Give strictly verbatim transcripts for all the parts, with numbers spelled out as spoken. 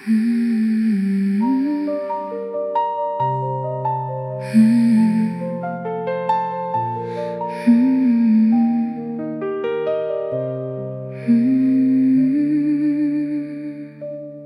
Mm-hmm. Mm-hmm. Mm-hmm.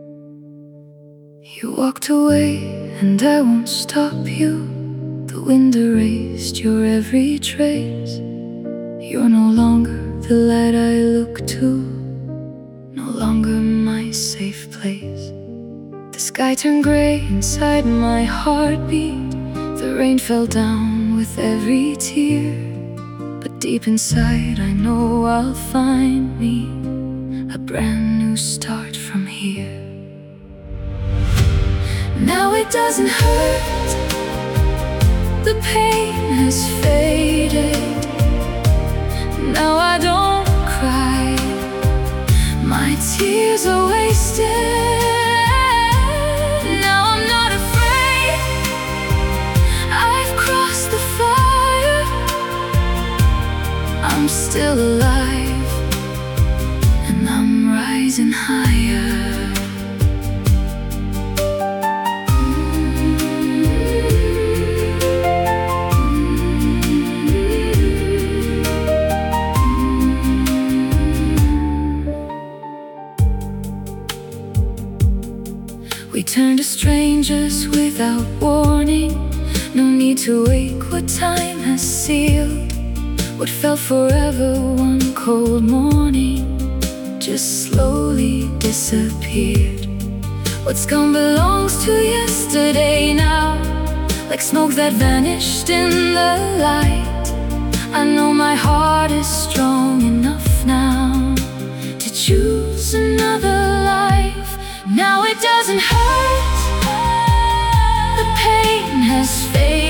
You walked away and I won't stop you. The wind erased your every trace. You're no longer the light I look to, no longer my safe place. The sky turned gray inside my heartbeat. The rain fell down with every tear. But deep inside I know I'll find me a brand new start from here. Now it doesn't hurt, the pain has faded. Now I don't cry, my tears are wasted. Now I'm not afraid, I've crossed the fire. I'm still alive, and I'm rising higher. We turned to strangers without warning. No need to wake what time has sealed. What felt forever one cold morning just slowly disappeared. What's gone belongs to yesterday now, like smoke that vanished in the light. I know my heart is strong enough now to choose another life. Now it doesn't hurt, the pain has faded.